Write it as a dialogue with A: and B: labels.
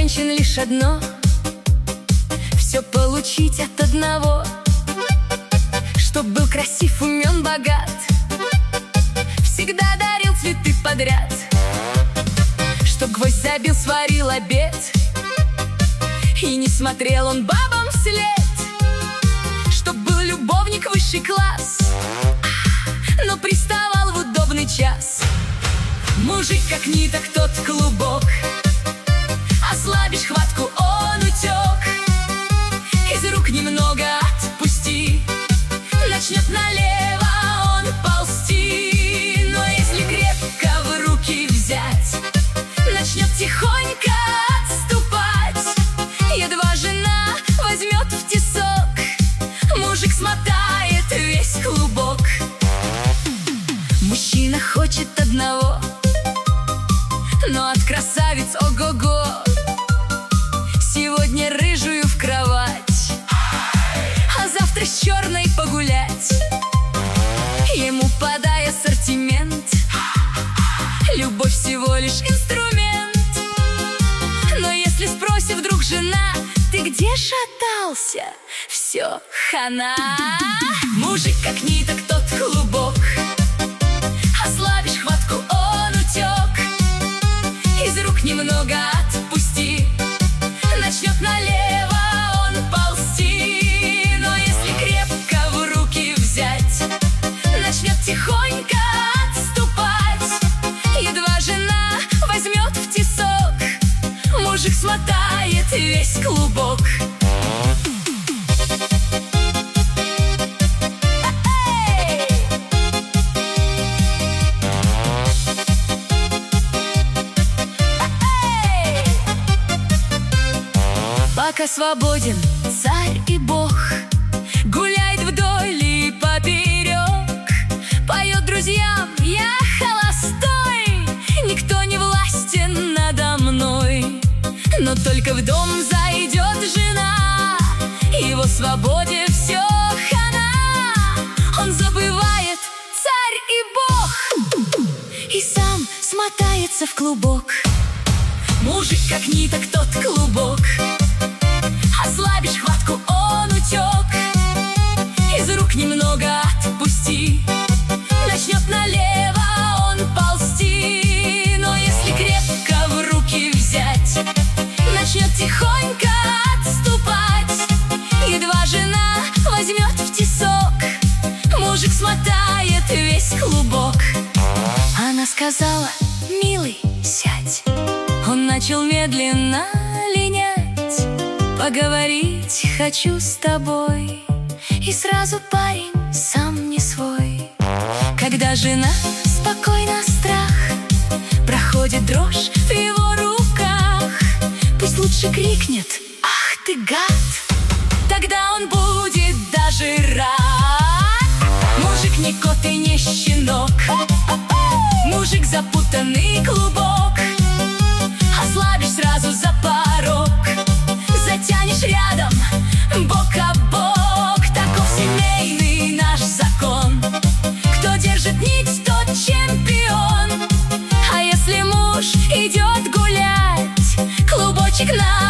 A: женщин лишь одно: все получить от одного. Чтоб был красив, умен, богат, всегда дарил цветы подряд. Чтоб гвоздь забил, сварил обед, и не смотрел он бабам вслед. Чтоб был любовник высший класс, но приставал в удобный час. Мужик как ниток, тот клубок, ослабишь хватку, он утек. Из рук немного отпусти, начнет налево он ползти. Но если крепко в руки взять, начнет тихонько отступать. Едва жена возьмет в тесок, мужик смотает весь клубок. Мужчина хочет одного, но от красавиц ого-го. Сегодня рыжую в кровать, а завтра с черной погулять. Ему подай ассортимент, любовь всего лишь инструмент. Но если спросит вдруг жена: ты где шатался? Все, хана. Мужик как ниток, тот клубок, ослабишь хватку, он утек. Из рук немного отпусти, начнет налево он ползти. Но если крепко в руки взять, начнет тихонько отступать. Едва жена возьмет в тесок, мужик смотает весь клубок. Пока свободен царь и бог, гуляет вдоль и поперек, поет друзьям: я холостой, никто не властен надо мной. Но только в дом зайдет жена, его свободе все хана. Он забывает царь и бог, и сам смотается в клубок. Мужик как ниток, тот клубок, ослабишь хватку, он утек. Из рук немного отпусти, начнет налево он ползти. Но если крепко в руки взять, начнет тихонько отступать. Едва жена возьмет в тесок, мужик смотает весь клубок. Она сказала: милый, сядь. Он начал медленно линять: поговорить хочу с тобой. И сразу парень сам не свой. Когда жена спокойно, страх, проходит дрожь в его руках. Пусть лучше крикнет: ах ты гад! Тогда он будет даже рад. Мужик не кот и не щенок, мужик запутанный клубок. Ослабишь сразу за порог, затянешь рядом, бок о бок. Таков семейный наш закон: кто держит нить, тот чемпион. А если муж идет гулять, клубочек на